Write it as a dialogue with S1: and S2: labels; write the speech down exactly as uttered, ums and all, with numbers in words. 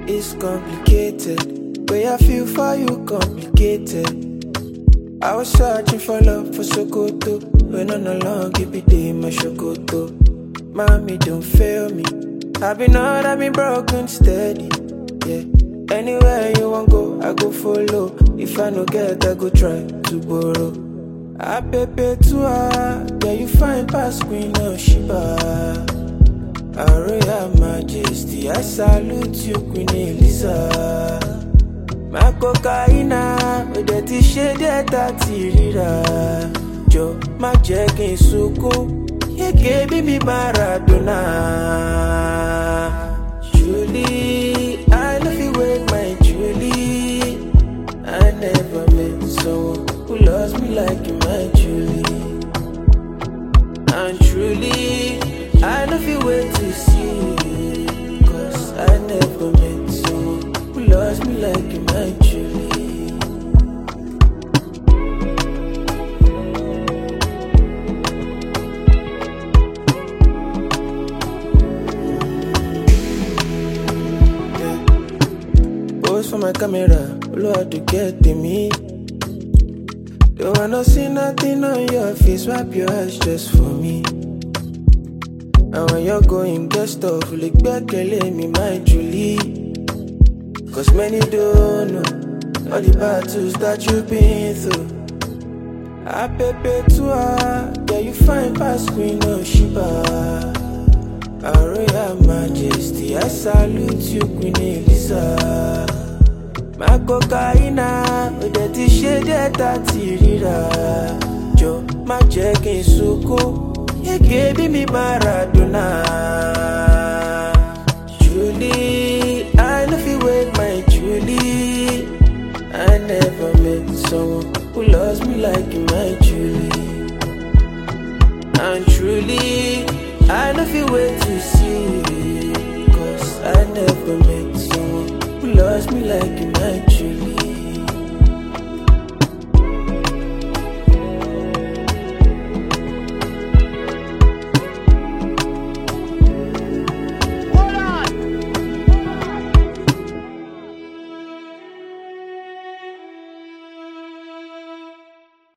S1: It's complicated. Way I feel for you complicated. I was searching for love for Sokoto. When on a long keep it in my Shokoto. Mommy, don't fail me. I've been hard, I've been broken steady. Yeah. Anywhere you want go, I go follow. If I no get, I go try to borrow. I pepe to her. Yeah, you find past Queen of Sheba. Our Royal Majesty, I salute you, Queen Eliza. My cocaina, with the t-shirt that tirira. Jo, my checking suku, you gave me Maradona. Julie, I love you with my Julie. I never met someone who loves me like you, my Julie. And truly, I love you wait to see. Cause I never met someone who loves me like you, my Julie. Yeah. Pose for my camera, Lord to get to me. Don't wanna see nothing on your face, wipe your eyes just for me. And when you're going, get stuff, like back me, my Julie. Cause many don't know all the battles that you've been through. I pepe to her, yeah, you find past Queen of Sheba. Our Royal Majesty, I salute you, Queen Eliza. My cocaina, with the t-shirt that tirira. Jo, my checking suku. You gave me Maradona. Julie, I love you with my Julie. I never met someone who loves me like you, my Julie. And truly, I love you wait to see. Cause I never met someone who loves me like you, my Julie.